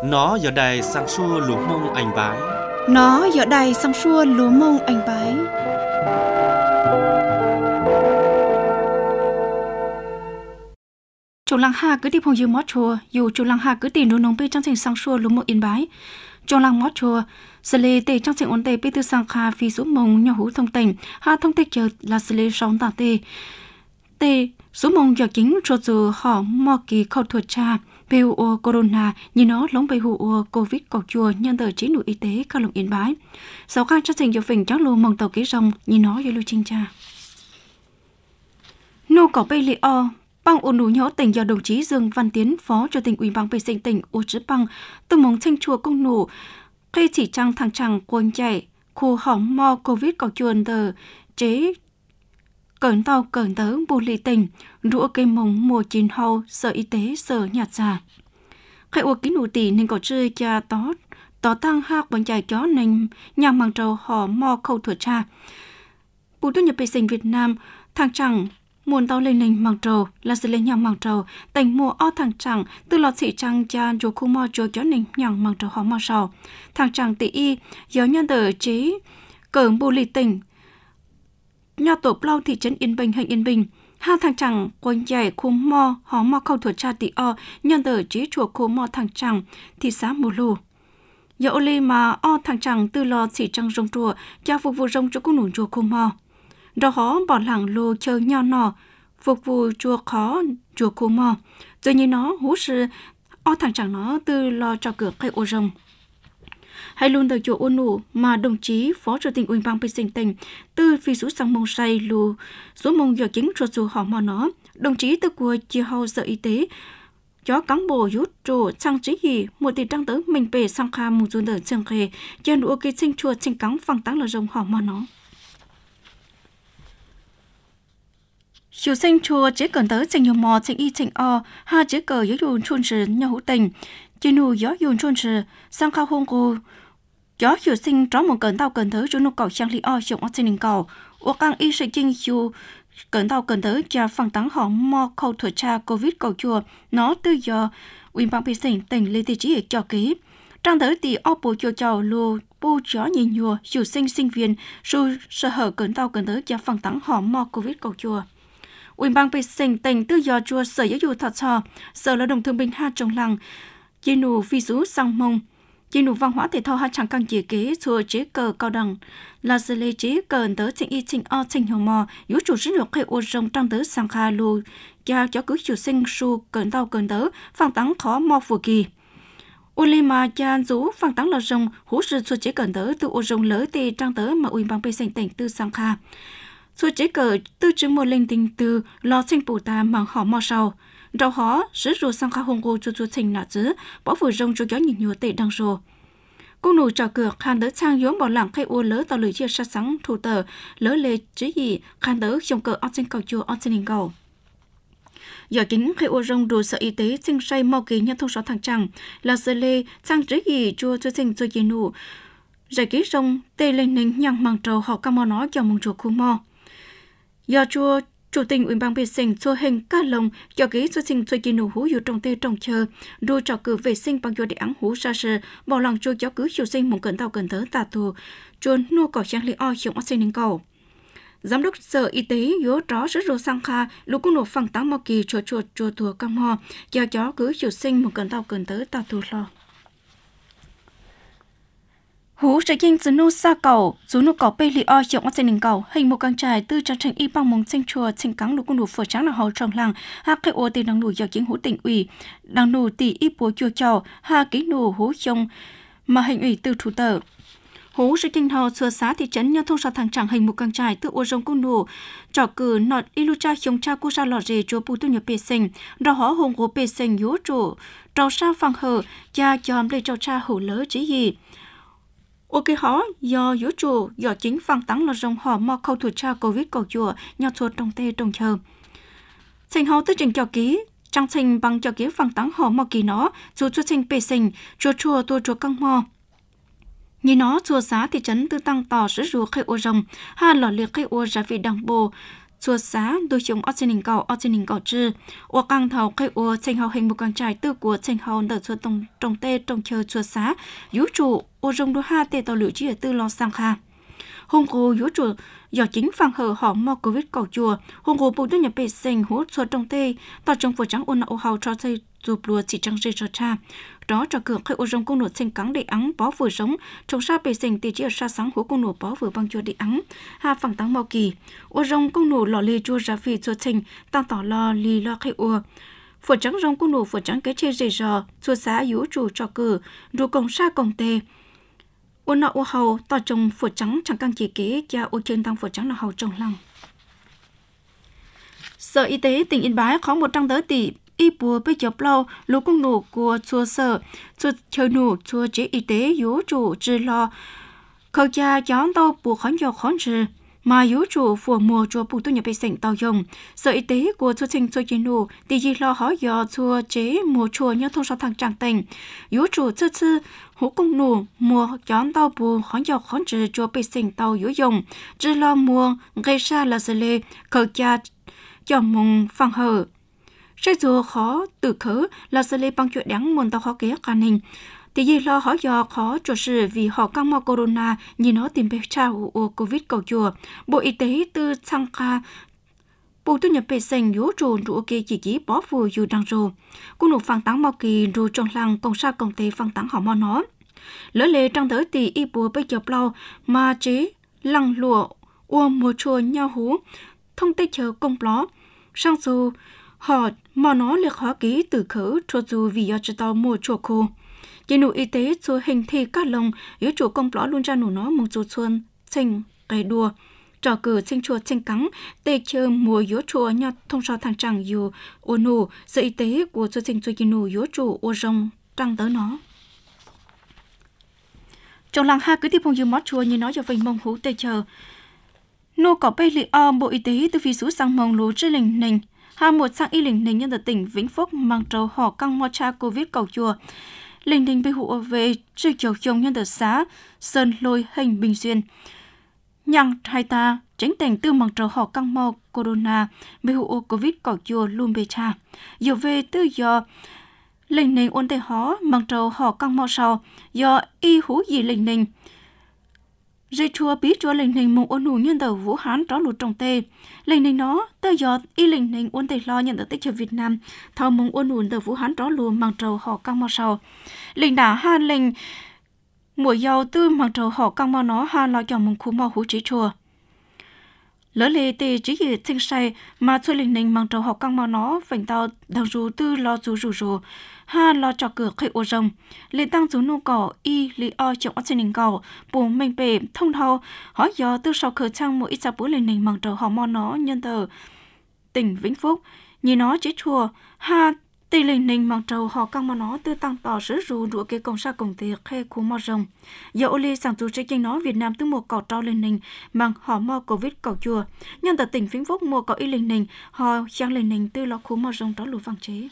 Nó giờ đây sang xua lúa mông anh bái. Nó giờ đây sang xua lúa mông anh bái. Chỗ làng hà cứ đi phong dương mót chùa, dù chỗ làng hà cứ tìm đồ nông bê trong trình sang xua lúa mông yên bái. Chỗ làng mót chùa, xử lý tê trong trình ổn tê bê tư sang kha phi số mông nhỏ hú thông tình, hà thông tích chờ là xử lý sống tà tê. Tê số mông giờ chính cho dù họ mò kỳ khẩu thuật cha, PUO Corona như nó lóng bày hụ Covid cọc chùa nhân tờ chế nụ y tế cao lồng yên bái. Sau khang trong trình giờ phình cháu lô mong tàu kế rong như nó như lưu trinh cha. Nô cỏ bê lì o, bang ổn đủ nhỏ tỉnh do đồng chí Dương Văn Tiến, Phó Chủ tịch Ủy ban vệ sinh tỉnh Ô Trứ Bang, từ mong thanh chùa công nụ, khi chỉ trăng thằng chẳng quân chạy, khu hỏng mò Covid cọc chùa tờ chế cẩn tàu cẩn tớ bù lì tỉnh, rũa cây mông mùa chín hậu, sở y tế, sở nhạt già. Khai ua ký nụ tỷ nên có chơi cha tó tăng hạc bằng chạy chó nên nhà mang trầu họ mò khẩu thuật cha. Bộ tư nhập vệ sinh Việt Nam, thằng chẳng muôn tàu lên nền mang trầu là sự lên nhà mang trầu, tỉnh mùa o thằng chẳng từ lọt sĩ trăng cha dù khu mò chùa chó nền nhà mang trầu họ mò sầu. Thằng chẳng tỷ y, giáo nhân tờ chế cẩn bù lì tỉnh, nhà tổ plau thị trấn Yên Bình huyện Yên Bình, hai thằng chẳng quanh chạy khu mò họ mò khẩu thuật cha tỷ o nhân tờ chế chùa khu mò thằng chẳng thị xã Mù Lù. Giờ ô lê mà o thằng chẳng từ lò xỉ trăng rong chùa cha phục vụ rong cho cô nụ chùa khu mò. Đó họ bỏ lẳng lô chờ nho nọ phục vụ chùa khó chùa khu mò. Rồi như nó hú sư o thằng chẳng nó từ lò cho cửa cây ô rong. Hay luôn từ chỗ ôn nụ mà đồng chí Phó Chủ tịch Ủy ban vệ sinh tỉnh từ phi số sang mông say lù số mông giờ chính cho dù họ mà nó đồng chí từ của chi hậu sở y tế cho cán bộ rút trụ sang chỉ gì một tỷ trang tới mình về sang kha một số đợt chân khề cho nụ cái sinh chùa sinh cắn phăng táng là rồng họ mà nó chủ sinh chùa chỉ cần tới sinh nhiều mò sinh y sinh o ha chỉ cờ giáo dục chuyên sử nhau hữu tình chỉ nụ giáo dục chuyên sử sang kha hôn cô gió chủ sinh tró một cẩn tàu cần tới cho nụ cầu sang li o dùng oxygen cầu ô căng y sự chinh chu cẩn tàu cần tới cho phăng táng họ mò khẩu thuật cha Covid cầu chùa nó từ giờ Ủy ban vệ sinh tỉnh Lê Thị Trí cho ký trang tới thì o bộ chùa chào lù bố chó nhìn nhùa chủ sinh sinh viên rồi sở hở cẩn tàu cần tới cho phăng táng họ mò Covid cầu chùa. Ủy ban vệ sinh tỉnh từ giờ chùa sở giáo dục thật sò sở lao động thương binh ha trong làng chi nụ phi sú sang mông chi nụ văn hóa thể thao ha chẳng càng chỉ kế chùa chế cờ cao đẳng là sự lê chế cờ tới trình y trình o trình hiểu mò yếu chủ sử dụng khai ô rong trang tới sang kha lù cha cho cứ chủ sinh su cẩn tàu cẩn tới phang táng khó mò phù kỳ Ulima cha rú phang táng là rong hú sự chùa chế cẩn tới từ ô rong lỡ tê trang tới mà Ủy ban vệ sinh tỉnh từ sang kha chùa chế cờ từ chứng một linh tình từ lo sinh bù ta mang họ mò sau rau họ sử dụng sang kha hồng cô chùa trình nạ chứ bỏ vừa rong cho gió nhìn nhiều tệ đang rồi cô nụ trò cửa khan tới sang giống bảo lặng khai ô lỡ tàu lưỡi chia sát sáng thủ tờ lỡ lê chứ gì khan tới trong cờ ở trên cầu chùa ở trên hình cầu giờ chính khai ô rong đồ sở y tế sinh say mau kỳ nhân thông sáu thằng chẳng là sở lê sang chứ gì chùa cho sinh cho gì nụ giải ký rong tê lên nền nhang mang trầu họ cam mò nó cho mong chùa khu mò giờ chùa Chủ tịch Ủy ban vệ sinh cho hình ca lồng cho ký cho sinh cho nụ húอยู่trong tê trong chờ đôi trò cử vệ sinh bằng do để ăn hú ra sờ bỏ lòng cho cháu cứ chủ sinh một cẩn tàu cần tới tà tù chuồn nô cỏ trang lý o trong oxy cầu giám đốc sở y tế yếu rõ rất rồi sang kha lúc cũng nổ phẳng tám mò kỳ chùa thua cam ho cho cháu cứ chủ sinh một cẩn tàu cần tới tà tù lo hú sẽ kinh từ nô xa cầu dù nô cầu bê li o trong oxy cầu hình một căn trải từ trang y bằng mông sinh chùa sinh cắn lúc cũng nổ phở trắng là hậu trong làng ha cái ô tiền đang nổ do chính hú tỉnh ủy đang nổ tỷ y bố chùa chào ha ký nổ hú trong mà hình ủy từ thủ tờ hú sẽ kinh hậu sửa xá thị trấn nhân thông sáu thằng chẳng hình một căn trải từ ô rong cung nổ trò cử nọt ilucha trong cha cô sa lọt rề chùa bù tu nhập bê sinh đó họ hùng của bê sinh yếu trụ trò sa phăng hờ cha chòm để trò cha hủ lỡ chỉ gì ok họ do yếu chủ do chính phang táng là rong họ mò khâu thuật cha Covid cầu chùa nhau chuột trong tê trong chờ sinh họ tới trình cho ký trang sinh bằng cho ký phang táng họ mò kỳ nó chùa chùa sinh bê sinh chùa căng mò như nó chùa xá thị trấn tư tăng tỏ sử dụng khai ô rồng ha lò liệt khai ô ra vị đằng bồ chùa xá đôi chúng ở trên đỉnh cầu trừ ở căng thầu khai ở trên hào hình một càng trải tư của trên hào đợt chùa trồng tê trồng chờ chùa xá vũ trụ ở trong đôi ha tê tàu lửa chỉ ở tư lo sang kha hôm cô vũ trụ do chính phang hở họ mò covid cầu chùa hôm cô bộ đưa nhập vệ sinh hỗ trợ trồng tê tàu trong phổ trắng ôn ảo hào cho xây chụp lùa chỉ trăng dây cho cha đó cho cường khai ô rong công nổ xanh cắn để ắng bó vừa sống trong sa bề sinh tì chỉ ở sa sáng của công nổ bó vừa băng chua để ắng ha phẳng tăng màu kỳ ô rong công nổ lò lì chua ra phi chua xanh tăng tỏ lò lì lo khai ô phở trắng rong công nổ phở trắng cái chê dây giò chua xá yếu chủ cho cử rồi công sa công tê ô nọ ô hầu tỏ trồng phở trắng chẳng căng chỉ kế cha ô trên tăng phở trắng là hầu trồng lăng. Sở Y tế tỉnh Yên Bái có 100 tỷ y bùa bây giờ lâu lũ công nổ của chùa sở chùa chờ nổ chùa chế y tế yếu chủ trừ lo khâu cha chón tàu bùa khón dò khón trừ mà yếu chủ phù mùa chùa bùa tu nhập bê sảnh tàu dùng sở y tế của chùa sinh chùa chế nổ thì gì lo hỏi dò chùa chế mùa chùa nhớ thông sao thằng trạng tình yếu chủ chư chư hú công nổ mùa chón tàu bùa khón dò khón trừ chùa bê sảnh tàu yếu dùng trừ lo mùa gây ra là sự lệ khâu cha cho mong phăng hở sai dù khó từ khứ là xử lý bằng chuyện đáng muốn tao khó kế khả năng thì gì lo hỏi do khó cho sự vì họ căng mò corona nhìn nó tìm về trao của covid cầu chùa bộ y tế từ sang kha bộ tu nhập vệ sinh yếu trồn rủ kê chỉ bỏ phù dù đang rù cũng nộp phang táng mò kỳ rù trong làng công sa công tế phang táng họ mò nó lỡ lệ trong tới tỷ y bùa bây giờ lâu mà chế lăng lụa mùa chùa nhau hú thông tê chờ công ló sang dù họ mà nó liệt hóa ký từ khử cho dù vì do tao mua chuột khô chỉ nụ y tế cho hình thì các lồng yếu chủ công lõ luôn ra nụ nó mong chuột xuân sinh cái đua trò cử sinh chuột sinh cắn tê chơi mùa yếu chùa nhau thông so thằng chẳng dù ô nụ sự y tế của cho sinh cho chỉ nụ yếu chủ ô rong trăng tới nó trong làng ha cứ tiếp phong dương mót chùa như nói cho vinh mong hú tê chờ nô có bê lì bộ y tế từ phía số sang mong lú trên lình nình hà một sang y lình nình nhân ở tỉnh Vĩnh Phúc mang trầu họ căng mo cha covid cầu chùa lình nình bị hụ về trừ chiều chồng nhân ở xã Sơn Lôi Hình Bình Xuyên nhang hai ta tránh tỉnh tư mang trầu họ căng mo corona bị hụ covid cầu chùa luôn bê cha nhiều về tư do lình nình ôn tê hó mang trầu họ căng mo sau do y hú gì lình nình dây chùa bí chùa lình nình mong ôn nụ nhân tờ Vũ Hán đó lụt trong tê lình nình nó tơ giọt y lình nình ôn tê lo nhận tờ tích chờ Việt Nam thao mong ôn nụ tờ Vũ Hán đó lùa mang trầu họ căng mò sau lình đã ha lình mùa giàu tư mang trầu họ căng mò nó ha lo cho mong khu mò hú trí chùa lỡ lệ tê chỉ gì sinh say mà chùa lình nình mang trầu họ căng mò nó phành tao đằng rù tư lo rù ha lo cho cửa khơi ô rồng lệ tăng chú nô cỏ y lý o trọng ở trên đỉnh cầu bù mình bể thông thao hỏi do từ sau khởi trang mỗi ít sa búa lên nình bằng trầu họ mò nó nhân tờ tỉnh Vĩnh Phúc nhìn nó chế chùa ha tây lên nình bằng trầu họ căng mò nó từ tăng tỏ sứ rù đũa cái công sa công tiệc khe khu mò rồng giờ ô lê sản chú chế tranh nó Việt Nam từ một cỏ trao lên nình bằng họ mò covid cầu chùa nhân tờ tỉnh Vĩnh Phúc mua cỏ y lên nình họ sang lên nình từ lo khu mò rồng đó lù vàng chế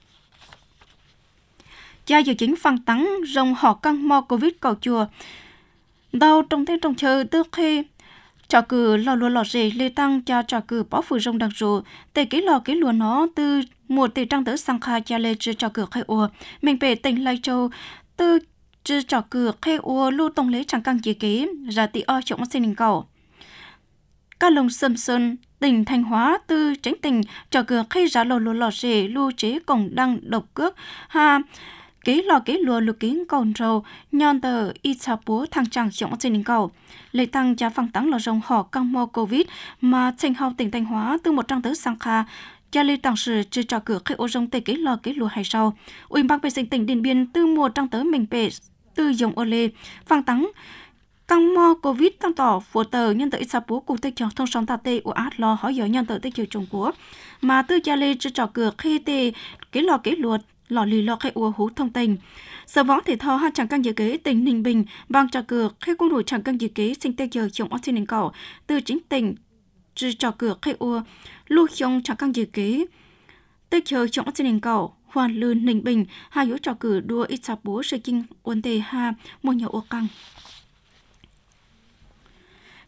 cha dự chính phăng tắng rồng họ căng mò covid cầu chùa đau trong thế trong chờ tức khi trò cử lò lùa lò rể lê tăng cha trò cử bỏ phù rồng đặc rù tề cái lò cái lùa nó từ mùa tề trăng tới sang kha cha lê chư trò cử khai ua mình về tỉnh Lai Châu từ chư trò cử khai ua lưu tông lấy chẳng căng chỉ kế ra tị o trọng sinh cầu các lồng sâm sơn tỉnh Thanh Hóa từ tránh tỉnh trò cử khai ra lò lùa lò rể lưu chế cổng đăng độc cước ha kế lùa lục kiến cầu rầu nhon tờ y sa búa thang tràng trọng trên đỉnh cầu lệ tăng giá phăng tắng lò rồng họ căng mò covid mà tranh hao tỉnh Thanh Hóa từ 100 tới sang kha gia lê tăng sự trừ trò cửa khai ô rồng tê kế lùa hay sau ủy ban vệ sinh tỉnh Điện Biên từ 100 tới mình bể từ dòng ô lê phăng tắng căng mò covid tăng tỏ phổ tờ nhân tờ y sa búa cụ tê chọn thông song ta tê u át lo hỏi giờ nhân tờ tê chiều Trung Quốc mà từ gia lê trừ trò cửa khai tê kế lùa lò lì lò khai ua hú thông tình sở võ thể thao ha chẳng căng dự kế tỉnh Ninh Bình bang trò cửa khai quân đội chẳng căng dự kế sinh tê giờ trọng ở trên nền cầu từ chính tỉnh trừ trò cửa khai ua lưu trong chẳng căng dự kế tê giờ trọng ở trên nền cầu hoàn lươn Ninh Bình hai yếu trò cử đua ít sạp bố sự kinh quân tê ha một nhiều ô căng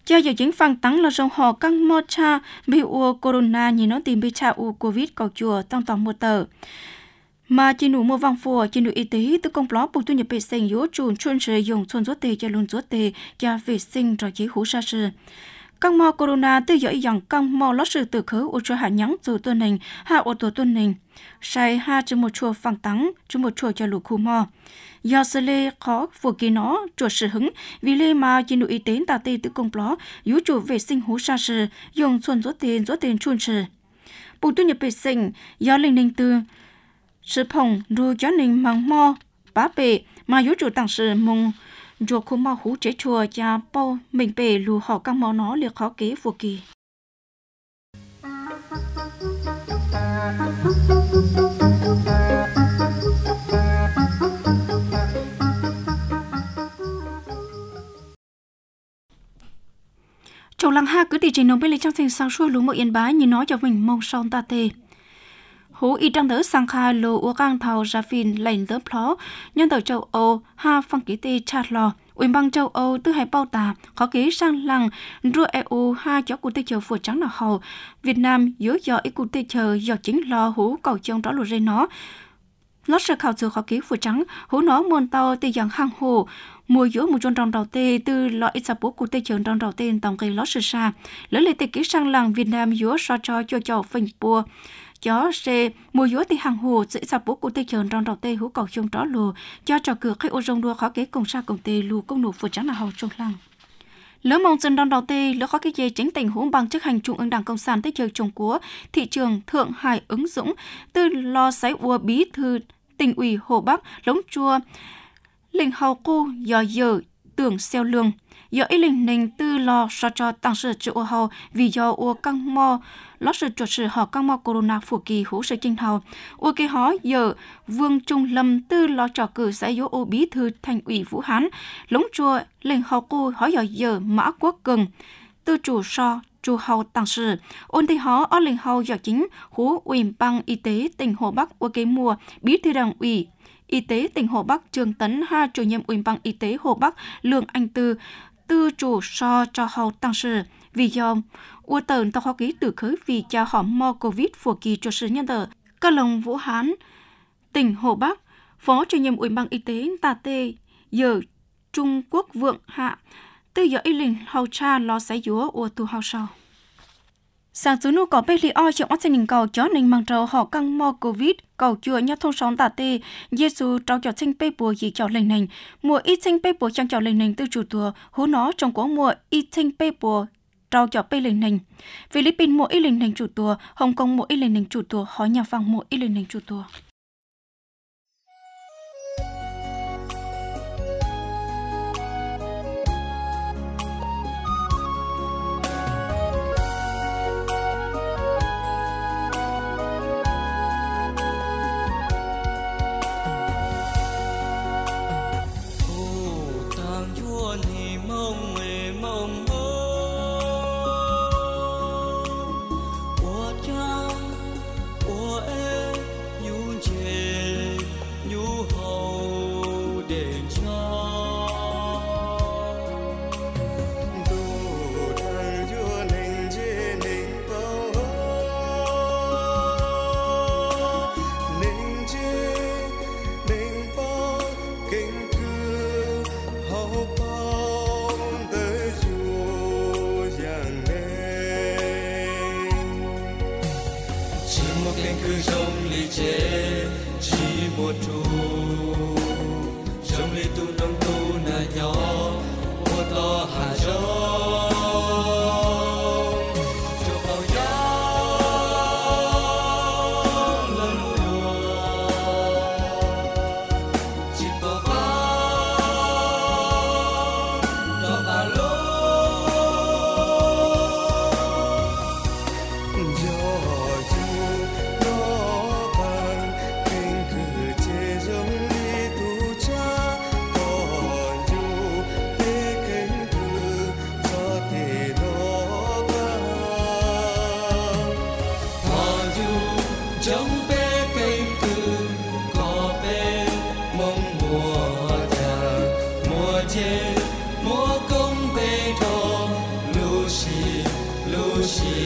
do giờ chính phang tăng là trong họ căng mò cha bị u corona như nó tìm bị cha u covid cầu chùa tăng tổng một tờ mà chỉ nụ mua vang phù chỉ nụ y tế từ công bó buộc tu nhập vệ sinh yếu chuồn chuyên sử dụng chuồn rốt tê cho luôn rốt tê cho vệ sinh rồi chỉ hú sa sự căng mò corona từ giờ dòng căng mò lót sự từ khứ u cho hạ nhắng dù tuần hình hạ ô tô tuần hình sai ha cho một chùa phang tăng cho một chùa cho lũ khu mò do sự lê khó vừa kỳ nó chuột sự hứng vì lê mà chỉ nụ y tế ta tê từ công bó yếu chủ vệ sinh hú sa sự dùng chuồn rốt tên chuyên sử buộc tu nhập vệ sinh do linh ninh từ sự phong rồi cho nên mang mò bá bể mà yếu chủ tăng sự mong rồi khu mò hú chế chùa cha bao mình bể lù họ các mò nó liệt khó kế vô kỳ Châu Lăng Ha cứ tỉ trình nông bên lấy trong thành sang xuôi lúa một yên bái như nói cho mình mong son ta tê hú y trang đỡ sang kha lô u cang thầu ra phìn lệnh đỡ phó nhân tờ châu Âu ha phăng ký tê chát lò ủy ban châu Âu tư hai bao tà khó ký sang lăng rùa EU ha cho cụ tê chờ phù trắng nào hầu Việt Nam dối dò ý cụ tê chờ do chính lo hú cầu chông đó lùa dây nó sẽ khảo sự khó ký phù trắng hú nó muôn tàu tê dạng hang hồ mùa dỗ một trong đầu tê từ loại ít sập của tê trường trong đầu tên tổng cây lót sơ sa lỡ lệ tê ký sang làng Việt Nam dỗ so cho phình bùa chó xe mùa dỗ tê hàng hồ sẽ sập của tê trường trong đầu tê hú cầu chung đó lùa cho trò cửa khách ô rong đua khó kế cùng sa cùng tê lù công nụ phù trắng là hầu trong làng lỡ mong dân trong đầu tê lỡ khó cái dây chính tình huống bằng chức hành trung ương đảng cộng sản tê trường trồng của thị trường Thượng Hải ứng dũng từ lo sấy ua bí thư tỉnh ủy Hồ Bắc Lống Chua linh hầu cô giờ tưởng xeo lương giờ ý linh nền tư lo cho tăng sự chịu hầu vì do u căng mò lót sự chuột sự họ căng mò corona phủ kỳ hữu sự kinh hầu u cái họ giờ Vương Trung Lâm tư lo trò cử sẽ yếu ô bí thư thành ủy Vũ Hán Lống Chua linh hầu cô họ giờ Mã Quốc Cường tư chủ chủ hầu tăng sự ôn thì họ ở linh hầu giờ chính hú ủy ban y tế tỉnh Hồ Bắc u cái mùa bí thư đảng ủy y tế tỉnh Hồ Bắc Trương Tấn ha chủ nhiệm ủy ban y tế Hồ Bắc Lương Anh tư chủ cho hầu tăng sự vì do u tờn tao khó ký từ khởi vì cho họ mò covid phổ kỳ cho sự nhân tờ các lồng Vũ Hán tỉnh Hồ Bắc phó chủ nhiệm ủy ban y tế ta tê giờ Trung Quốc Vượng hạ tư giờ y linh hầu cha lo sấy dúa u tu hầu sau sáng chú nô có bê li oi trong ớt sinh cầu chó nên mang trâu họ căng mò covid cầu chùa nhau thông sống tà tê Giêsu trao cho sinh bê bùa gì cho lệnh nành mùa ít sinh bê bùa trang cho lệnh nành từ chủ tùa hú nó trong quá mùa ít sinh bê bùa trao cho bê lệnh nành Philippines mùa ít lệnh nành chủ tùa Hồng Kông mùa ít lệnh nành chủ tùa họ nhà vàng mùa ít lệnh nành chủ tùa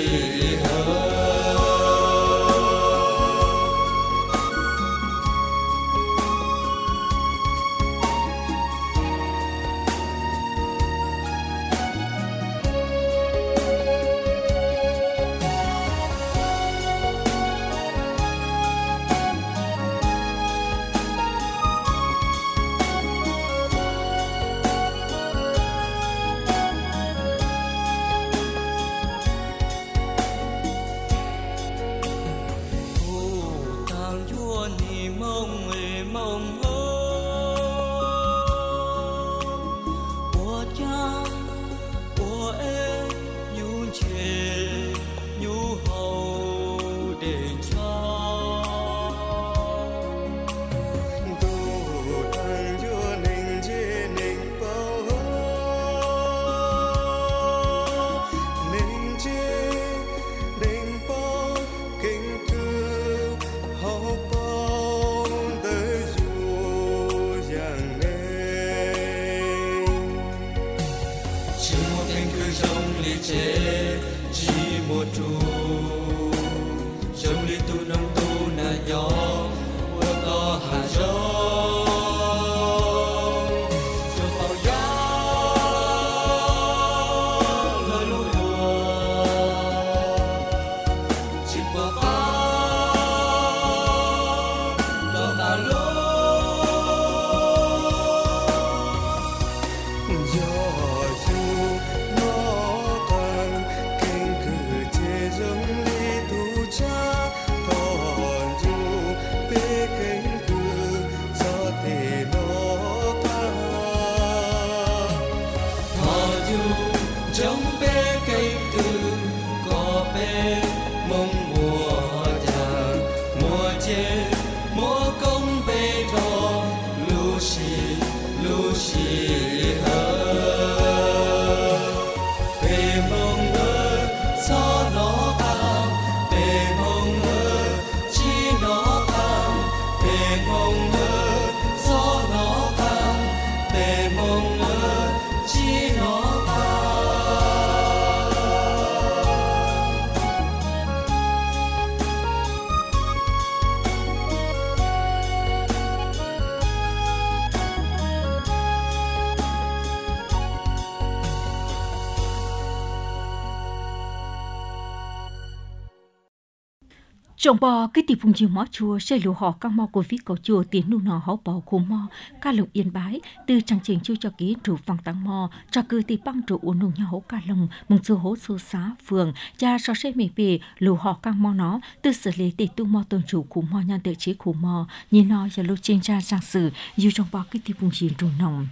Trong bò cái tiệp phùng chiều mỏ chùa xây lụa họ các mò của phía cầu chùa tiền nu nọ hậu bảo khu mò ca lồng yên bái từ trang trình chu cho ký trụ phẳng tăng mò cho cư thì băng trụ uốn nung nhau hậu ca lồng mong sư hỗ sư xá phường cha so xây mì về lụa họ các mò nó từ xử lý để tu mò tôn chủ khu mò nhân tự chế khu mò nhìn nó giờ lô trên cha trang sử dù trong bò cái tiệp phùng chiều trụ nồng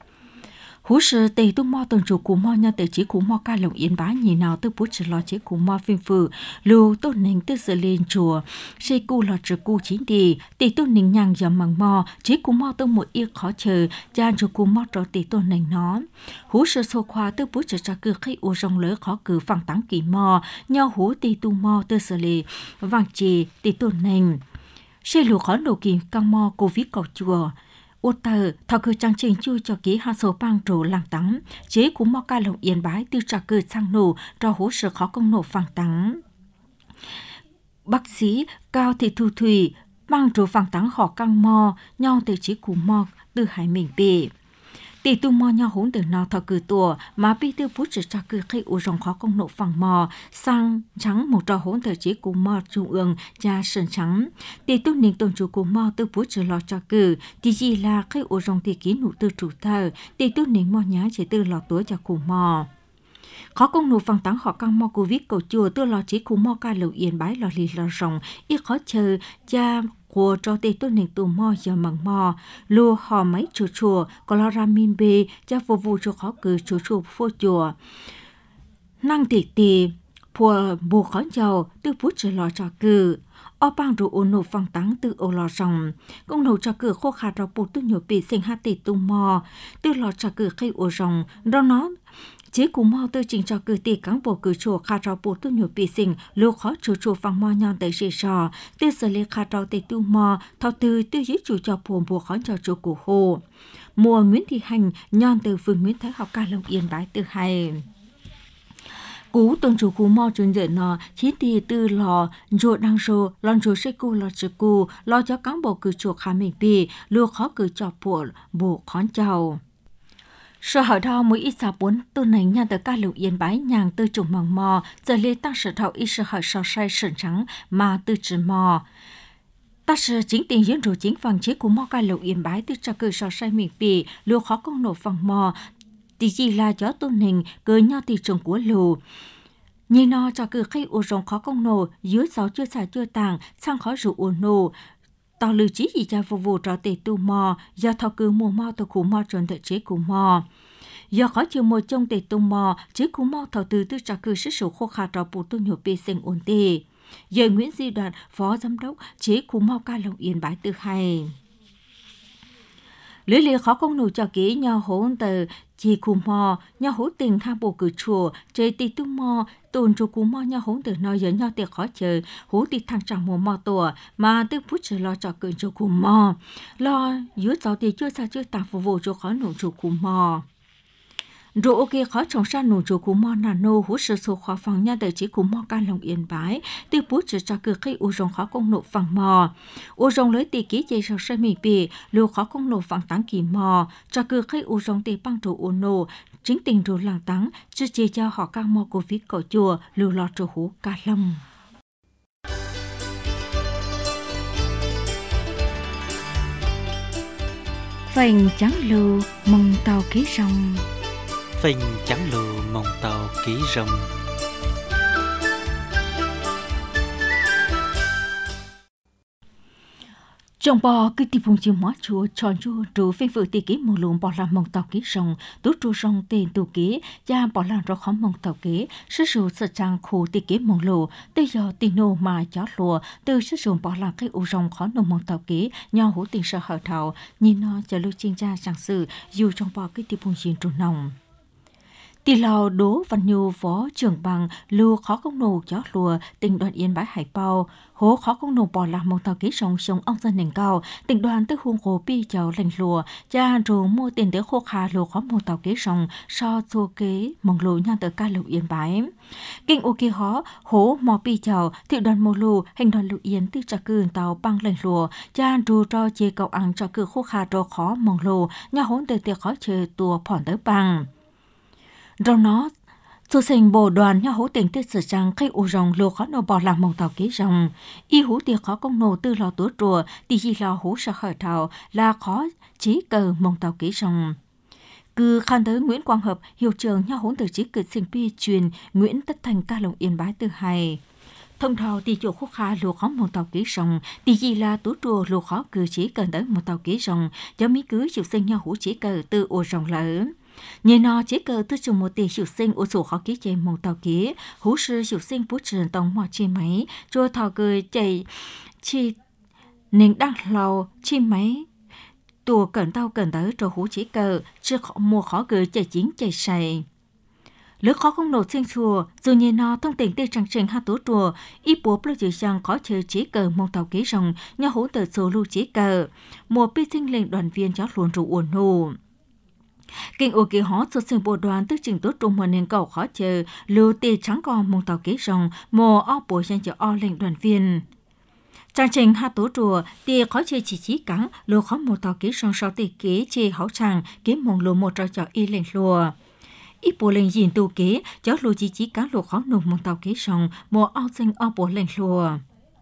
hú sự tề tu mò tuần chủ cú mò nhân tự chỉ cú mò ca lồng yên bá nhìn nào tư bút chỉ lo chế cú mò phim phừ lưu tôn nình tư sự lên chùa xây cú lo chỉ cú chính đi tề tôn nình nhang giờ măng mò chế cú mò tư một yêu khó chờ cha chủ cú mò cho tề tôn nình nó hú sự sô khoa tư bút chỉ cho cứ khi u rong lỡ khó cử phẳng táng kỳ mò nhau hú tề tu mò tư sự lì vàng chì tề tôn nình xây lụa khó nổ kỳ căng mò cô viết cầu chùa ô tờ thọ cử trang trình chu cho ký hạ số bang trụ làng tắng chế cũng mò ca lồng yên bái tiêu trả cử sang nổ cho hỗ trợ khó công nổ phẳng tắng bác sĩ Cao Thị Thu Thủy bang trụ phẳng tắng họ căng mò nhau từ chế cú mò từ hải mình bể tỷ tu mò nhau hỗn từ nào thọ cử tùa mà bi tiêu bút chỉ trả cử khi u rong khó công nổ phẳng mò sang trắng một trò hỗn từ chế cú mò trung ương cha sơn trắng tỷ tu ninh tôn chủ cú mò từ bút chỉ lo trả cử tỷ gì là khi u rong tỷ ký nụ từ chủ thờ tỷ tu ninh mò nhá chỉ từ lọ túa cho cú mò khó công nụ phẳng tắng họ căng mò cú viết cầu chùa tôi lo chế cú mò ca lầu yên bái lò lì lò rồng ít khó chờ cha của cho tê tôn nền tù mò giờ măng mò lùa họ mấy chùa chùa có lo ra min bê cha phục vụ cho khó cử chùa phô chùa năng tỉ tỉ phùa bù khó giàu tư bút trở lò trò cử ở bang rủ ôn nụ phẳng tắng từ ô lò rồng công nụ trò cử khô khát rau bù tư nhổ bì sinh hát tỉ tù mò từ lò trò cử khi ô rồng đó nó chế cú mò tư trình cho cử tỷ cán bộ cử chùa khá rau bù tu nhổ bì sinh lưu khó chùa phẳng mò nhon tới dễ sò tư xử lý khá rau tê tu mò thao tư tư dễ chủ cho phù bùa khó cho chùa cổ hồ mùa Nguyễn Thị Hành nhon từ phường Nguyễn Thái học ca Long Yên bái từ hay cú tuần chủ cú mò chuẩn dễ nọ chỉ thì từ lò rồi đang rồi lon rồi sẽ cú lò chữ cú lo cho cán bộ cử chuộc khá mình bì lưu khó cử cho bộ khón chào sở hỏi đo mỗi ít sáu bốn tu này nhà từ ca lục yên bái nhàng từ trùng mỏng mò giờ lên tăng sở thảo ít sở hỏi sau say sườn trắng mà từ trừ mò ta sở chính tiền diễn rồi chính phần chế của mò ca lục yên bái từ cho cử sau say mình bì lưu khó công nổ phần mò thì chỉ là chó tu nình cơ nhau thì trùng của lù nhìn nó cho cử khi u rong khó công nổ dưới sáu chưa xài chưa tàng sang khó rủ u nổ tao lưu chí gì cho phục vụ cho tề tu mò do thao cử mùa mò từ khu mò chuẩn thể chế của mò do khó chịu một trong tề tu mò chế của mò thao từ từ cho cử sức số khô khả cho bộ tu nhiều bê sinh ổn tề giờ Nguyễn Di Đoàn phó giám đốc chế của mò ca lộc yên bái từ hay lưỡi lìa khó công nổ cho kỹ nhau hỗn tờ chỉ cú mò nhau hỗn tình tham bộ cử chùa chơi tì tu mò tồn cho cú mò nhau hỗn tờ nói giờ nhau tiệc khó chờ hỗn tì thằng chàng mò mò tổ mà tư phút chờ lo cho cử cho cú mò lo dưới giáo thì chưa sao chưa tặng phục vụ cho khó nổ cho cú mò rồi ok khó trồng sa nụ chỗ cú mò nà nô hú sự số khó phòng nha đời chỉ cú mò can lòng yên bái từ bút chỉ cho cứ khi u rong khó công nộ phòng mò u rong lấy tì ký dây sau say mì bì lưu khó công nộ phòng táng kỳ mò cho cứ khi u rong tì băng trụ u nô chính tình rồi làng táng chứ chỉ cho họ các mò của phía cổ chùa lưu lo chỗ hú ca lâm phành trắng lưu mong tàu ký sông phình trắng lù mong tàu ký rồng trong bò cứ tìm vùng chiều mót chúa tròn chúa rủ phê phự tì ký mong lùm bỏ làm mong tàu ký rồng tú trụ rồng tên tù ký cha bỏ làm rõ khó mong tàu ký sư sù sợ trang khu tì ký mong lù từ giờ tì nô mà chó lùa từ sư sù bỏ làm cái u rồng khó nô mong tàu ký nhau hữu tình sợ hở thảo nhìn nó chờ lưu chuyên gia trang sử dù trong bò cứ tìm vùng chiều trụ nồng Tì lào Đỗ Văn Nhu phó trưởng bằng lưu khó công nổ chó lùa tỉnh đoàn Yên Bái Hải Bao hố khó công nổ bỏ làm một tàu ký sông sông ông dân nền cao tỉnh đoàn tới huông hồ bi cháu lành lùa cha rồi mua tiền để khô khá lùa khó một tàu ký sông so xô kế mong lùa nhau tới ca lục Yên Bái kinh ô kia hó hố mò bi cháu thị đoàn mô lù hành đoàn lục Yên tư trả cư tàu băng lành lùa cha rồi cho chê cầu ăn cho cư khô khá rồi khó mong lùa nhau hốn tới tiệc khó chơi tùa phỏn tới băng rồi nó Số sinh bộ đoàn nhà hữu tỉnh tiết sử trang khi u rồng lùa khó nổ bỏ làm mong tàu ký rồng. Y hữu tiệc khó công nổ tư lò tố rùa, tì gì lò hữu sợ khởi thảo là khó chí cờ mong tàu ký rồng. Cứ khăn tới Nguyễn Quang Hợp, hiệu trưởng nhà hữu tử chí cử sinh pi truyền Nguyễn Tất Thành ca lồng Yên Bái tư hai. Thông thảo tì chỗ khúc khá lùa khó mong tàu ký rồng, tì gì là tố rùa lùa khó cử chí cần tới mong tàu ký rồng, cho mỹ cứ hiệu sinh nhà hữu chí cờ từ u rồng lỡ. Nhờ nó chế cờ tư chung một tỷ hiệu sinh ô sổ khó ký chạy mong tàu ký, hữu sư hiệu sinh bút trường tổng mò chi máy, cho thảo cười chạy chi nên đang lầu chi máy. Tùa cẩn tàu cẩn tới cho hữu chế cờ, chứ mua khó cười chạy chính chạy sài. Lỡ khó không nổ sinh chùa, dù nhờ nó thông tình tư trang trình hạ tố chùa, y bố bố chữ rằng có chơi chế cờ mong tàu ký rồng, nhà hữu tờ số lưu chế cờ. Mùa bi sinh lệnh đoàn viên cho luôn rủ uồn hù. Kinh ô kỳ hóa xuất sinh bộ đoàn tức trình tốt trung hoàn nền cầu khó chờ, lưu tì trắng con mong tàu ký rồng, mùa o bố danh cho o lệnh đoàn viên. Trang trình hạ tố chùa, tì khó chơi chỉ chí cắn, lưu khó một tàu ký rồng sau tì ký chê hảo tràng, ký mong lưu một trò cho y lệnh lùa. Ít bộ lệnh dìn tù ký, cho lưu chí cắn lưu khó nụ mong tàu ký rồng, mùa o danh o bố lệnh lùa.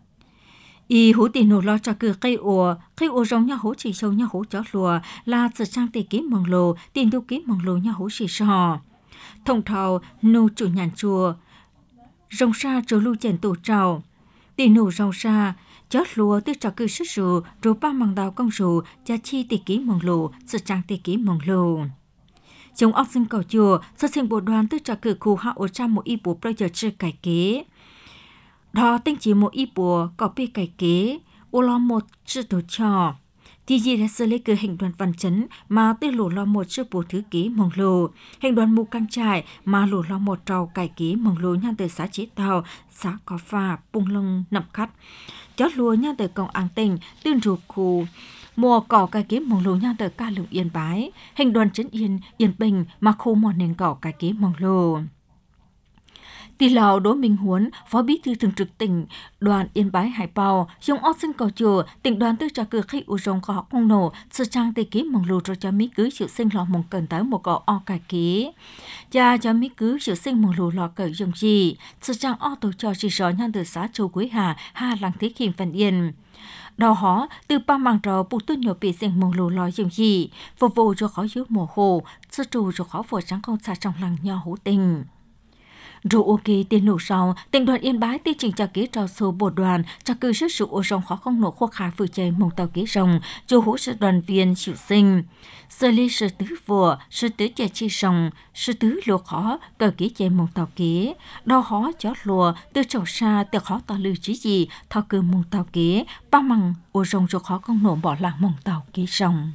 Y hữu tiền nổ lo cho cử cây ủa rong nhà hữu chỉ sâu nhà hữu chó lùa là sự trang tì ký mong lồ, tiền tu ký mong lồ nhà hữu chỉ sò. Thông thầu nô chủ nhàn chùa, rong sa trổ lưu chèn tù trào. Tiền nổ rong sa, chó lùa tư trò cử sức rù, rồi ba măng đào công rù, cha chi tì ký mong lồ, sự trang tì ký mong lồ. Trong ốc sinh cầu chùa, xuất sinh bộ đoàn tư trò cử khu hạ ổ trăm một y bố bây giờ chưa cải kế. Đó tính chỉ một ít bùa có bê cải kế, ô lo một chữ tổ trò. Thì gì là sự lấy cử hành đoàn văn chấn mà tư lũ lo một chữ bùa thứ ký mong lô. Hành đoàn mù căng trại mà lũ lo một trầu cải ký mong lô nhan từ xã chế tàu, xã có pha, bung lông nằm khắt. Chót lùa nhan từ công an tình, tương rụp khu. Mùa cỏ cải ký mong lô nhan từ ca lục Yên Bái. Hành đoàn chấn yên bình mà khu mò nền cỏ cải ký mong lô. Tỷ Lào Đỗ Minh Huấn, Phó Bí thư Thường trực tỉnh đoàn Yên Bái Hải Bào, dùng óc sinh cầu chùa, tỉnh đoàn tư trả cử khách u rong có học công nổ, sự trang tê ký mong lù cho mỹ cứ chịu sinh lò mong cần tới một cọ o cải ký. Cha cho mỹ cứ chịu sinh mong lù lò cởi dùng gì, sự trang o tổ cho chỉ rõ nhân từ xã Châu Quế Hà làng thế khiêm Phần Yên. Đào họ từ ba mảng trò bù tu nhỏ bị sinh mong lù lò dùng gì, phục vụ cho khó yếu mùa hồ, sự trù cho khó phổ trắng công xa trong làng nhỏ hữu tình. Rồi ok tiền nổ sau, tỉnh đoàn Yên Bái tiến trình trả kế trao số bộ đoàn trả cử sức sự ô rong khó không nổ khô khá vừa chạy mong tàu kế rồng, cho hỗ trợ đoàn viên chịu sinh. Sở lý sự tứ vừa, sự tứ chạy chi rồng, sự tứ lùa khó, cờ kế chạy mong tàu kế. Đau khó chót lùa, từ trầu xa, từ khó tàu lưu chí gì, thao cử mong tàu kế, ba măng ô rong cho khó không nổ bỏ lạc mong tàu kế rồng.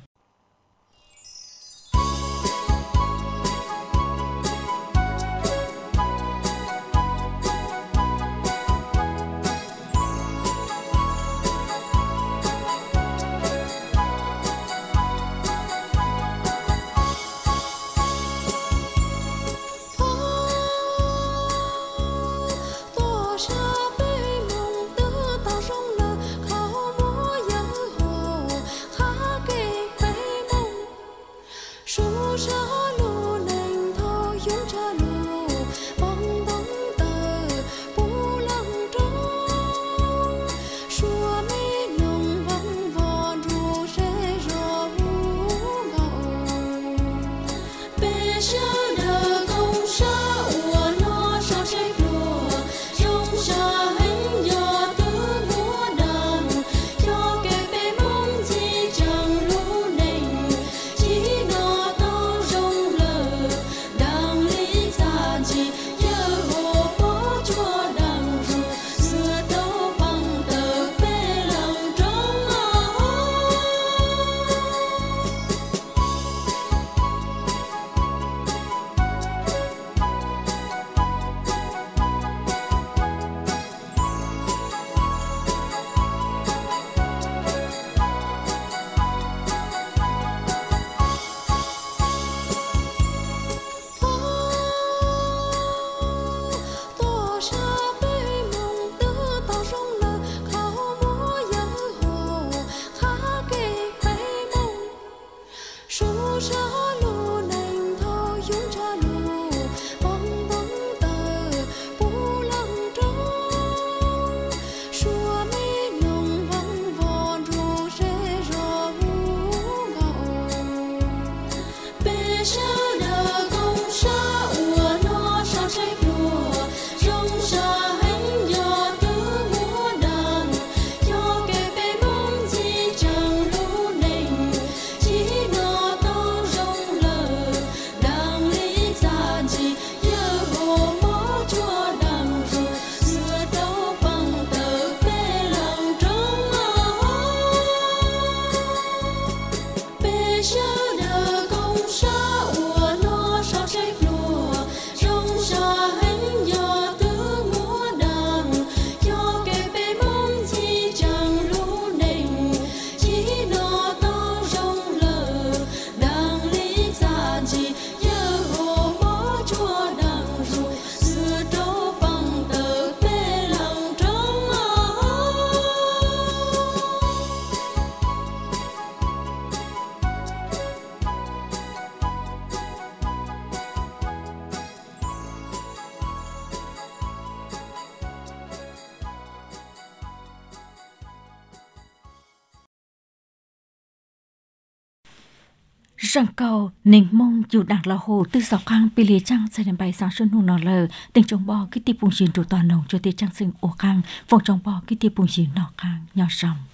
Răng cầu nền mông chủ đảng là hồ tư sáu khang pì lìa trang xây đến bài sáng xuân hùng nọ lờ tỉnh trồng bò cái tiệp bùng chín trụ toàn nồng cho tiệp trang sinh ô khang phòng trồng bò cái tiệp bùng chín nọ khang nhỏ rồng.